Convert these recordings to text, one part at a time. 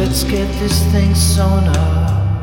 Let's get this thing sewn up.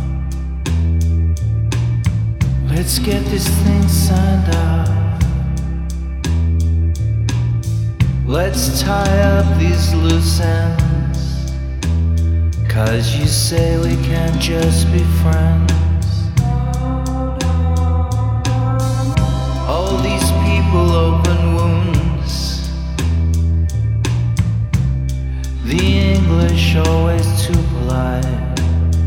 Let's get this thing signed up. Let's tie up these loose ends, 'cause you say we can't just be friends. All these people open wounds. The English always too polite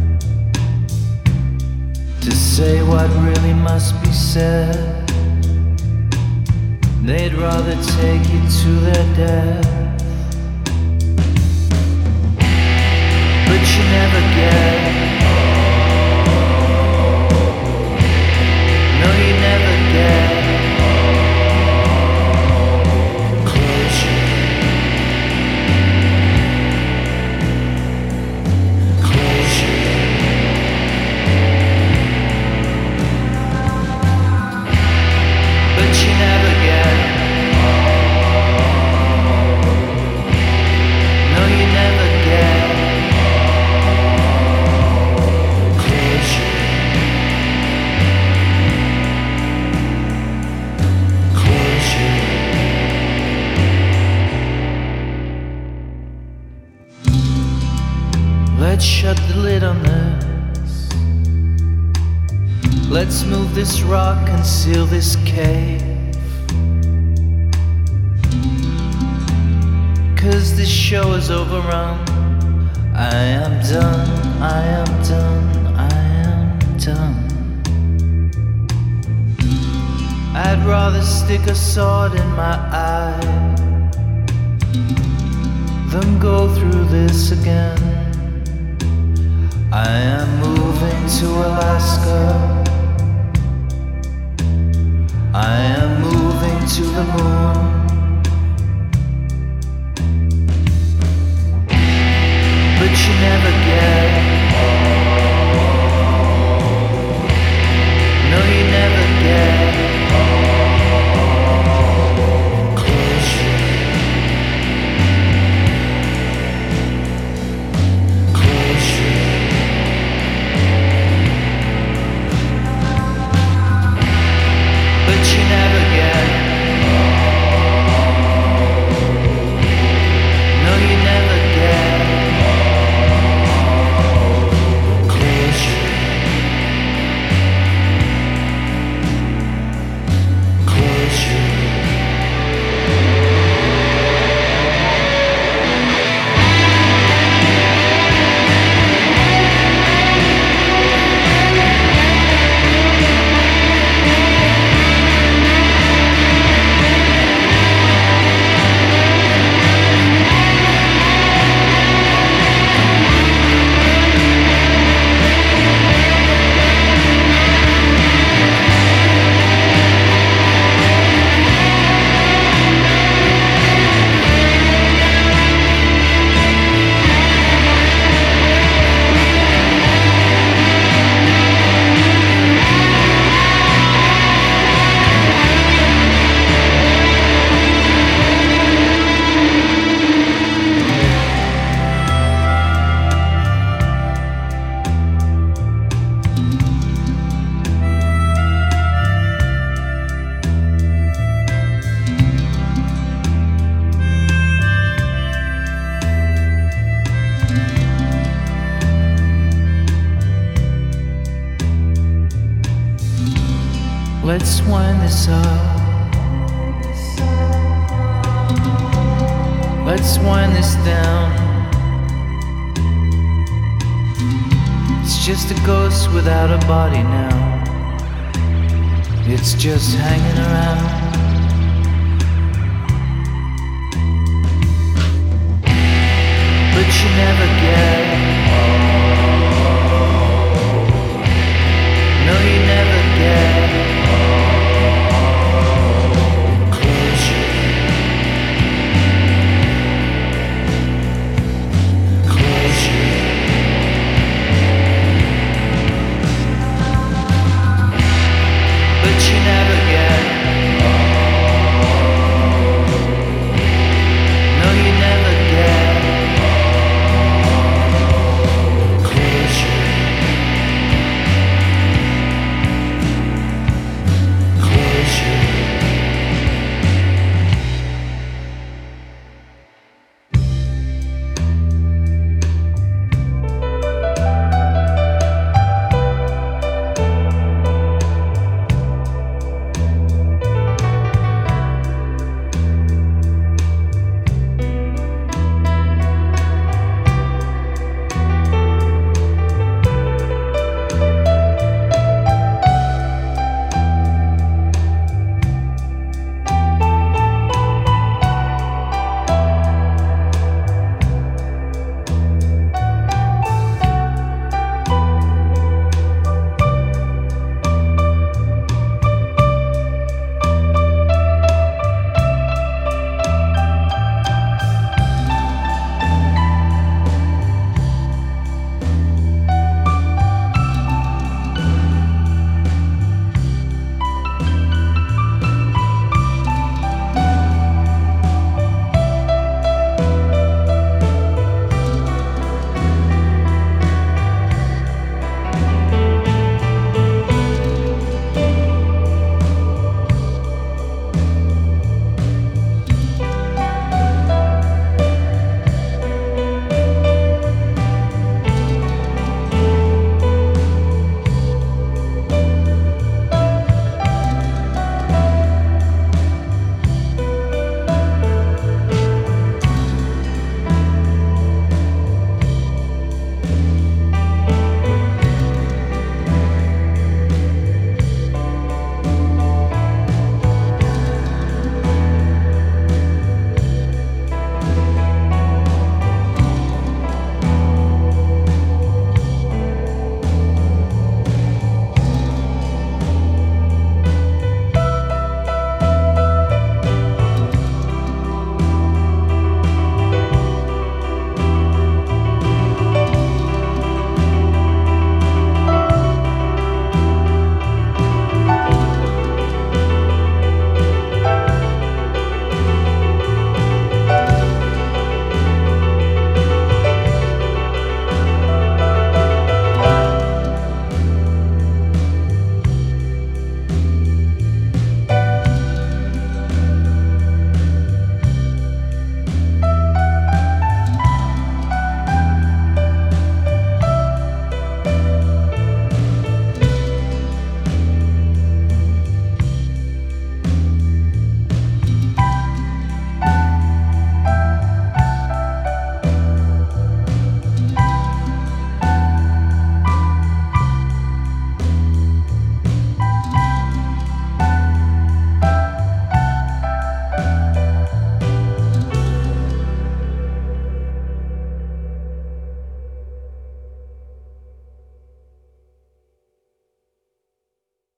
to say what really must be said. They'd rather take you to their death. But you never get. No, you never get closure. Closure. But you never get. No, you never get closure. Closure. Let's shut the lid on this. Let's move this rock and seal this cave. 'Cause this show is overrun. I am done, I am done, I am done. I'd rather stick a sword in my eye than go through this again. I am moving to Alaska. I am moving to the moon. But you never get. No, you never get closure. Closure. But you never get. No, you never get closure. Closure. Let's wind this up. Let's wind this down. It's just a ghost without a body now. It's just hanging around.